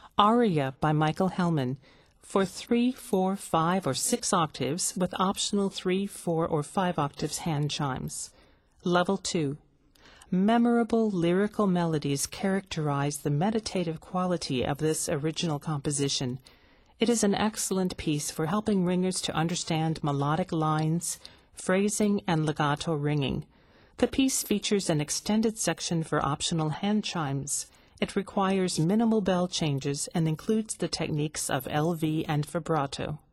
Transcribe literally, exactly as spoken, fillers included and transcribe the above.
Aria by Michael Hellman, for three, four, five, or six octaves with optional three, four, or five octaves hand chimes. Level two. Memorable lyrical melodies characterize the meditative quality of this original composition. It is an excellent piece for helping ringers to understand melodic lines, phrasing, and legato ringing. The piece features an extended section for optional hand chimes. It requires minimal bell changes and includes the techniques of L V and vibrato.